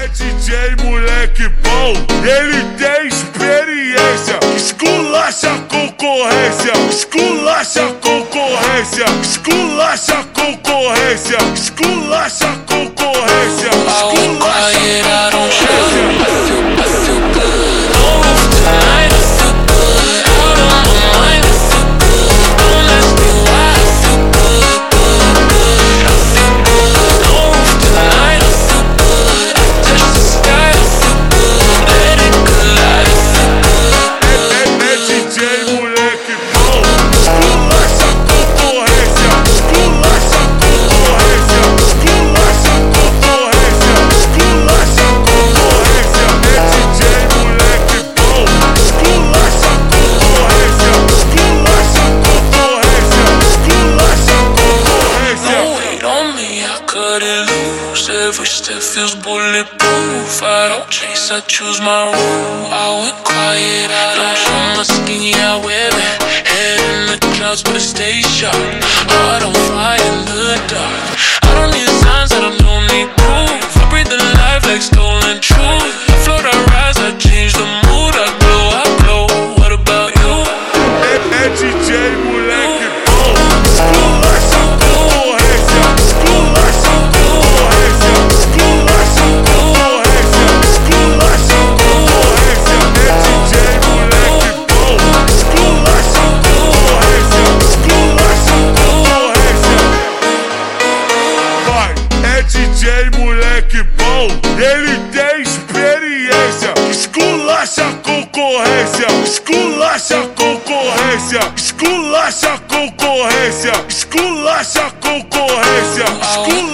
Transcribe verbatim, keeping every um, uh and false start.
D J moleque bom, ele tem experiência. Esculacha a concorrência, esculacha a concorrência, esculacha a concorrência, esculacha a concorrência, esculacha a concorrência. Every step feels bulletproof. I don't chase, I choose my route. I went quiet, I don't show my skin, yeah, I wear it. Head in the clouds, but I stay sharp. Oh, I don't fly in the dark. I don't need signs, I don't need proof. I breathe the life like stolen truth. I float, I rise, I change the mood. I glow, I glow. What about you? É D J moleque bom, esculacha a concorrência, esculacha a concorrência, esculacha a concorrência, esculacha a concorrência. É D J moleque bom, esculacha a concorrência, esculacha a concorrência. Vai, é D J moleque bom, ele tem experiência. Esculacha a concorrência, esculacha a concorrência, esculacha a concorrência, esculacha a concorrência, esculacha.